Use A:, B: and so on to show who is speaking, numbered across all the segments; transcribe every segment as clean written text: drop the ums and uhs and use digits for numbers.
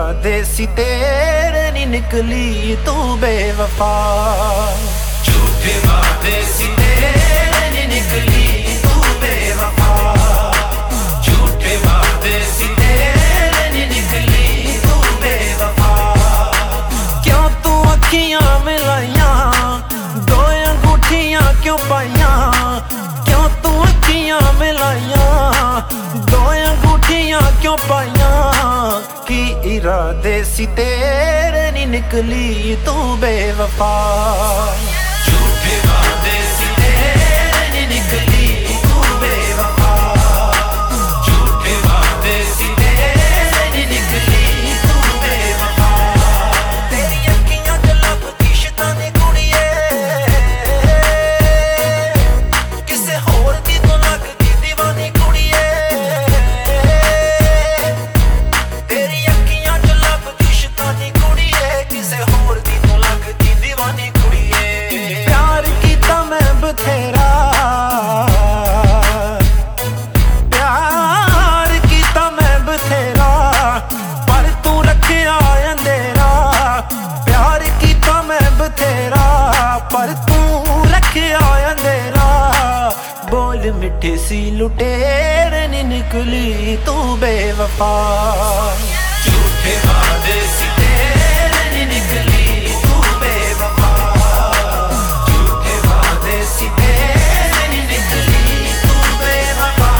A: इरादे सी तेरे नी निकली तू बेवफा। झूठे वादे सी तेरे नी निकली तू बेवफा। झूठे वादे सी तेरे नी निकली तू बेवफा। क्यों तू अखियां मिलाइयां दो अंगूठियां क्यों पाइयां। क्यों तू अखियां मिलाइयां दो अंगूठियां क्यों पाइयां। की इरादे सी तेरे नी निकली तू बेवफा। झूठे वादे सी तेरे नी निकली तू बेवफा। झूठे वादे सी तेरे नी निकली तू बेवफा। तेरी अखियां च लभदी शैतानी कुड़िए किसे होर दी तो लगदी दीवानी कुड़िए। तेरी अखियां च लभदी शैतानी कुड़िए किसे होर दी तो लगदी दीवानी कुड़िए। प्यार कीता मैं बथेरा प्यार कीता मैं बथेरा पर तू रखिया अंधेरा। प्यार कीता मैं बथेरा पर तू रखिया अंधेरा। बोल मिठे सी लुटेरे नी निकली तू बेवफा। झूठे वादे सी तेरे नी निकली तू बेवफा। झूठे वादे सी तेरे नी निकली तू बेवफा।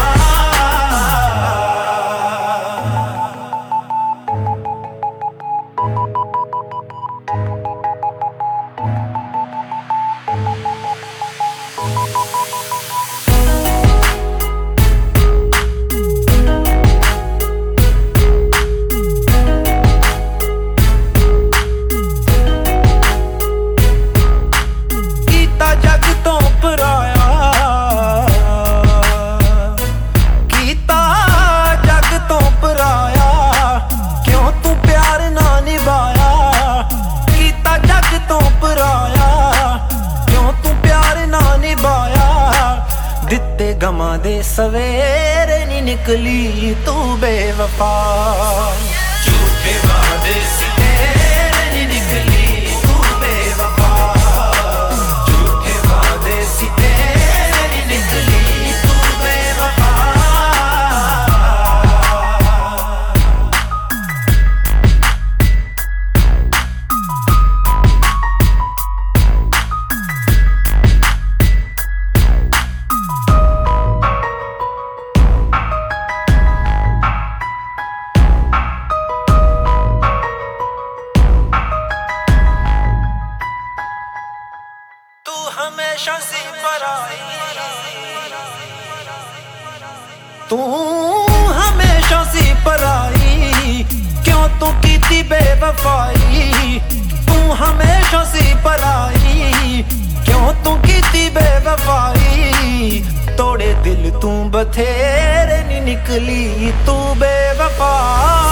A: दिते गमां दे सवेरे नी निकली तू बेवफा। झूठे वादे सी तेरे नी निकली तू बेवफा। झूठे वादे सी तेरे नी निकली तू बेवफा। हमेशा सी पराई तू हमेशा सी पराई क्यों तू कीती बेवफाई। तू हमेशा सी पराई क्यों तू कीती बेवफाई। तोड़े दिल तू बथेरे नी निकली तू बेवफा।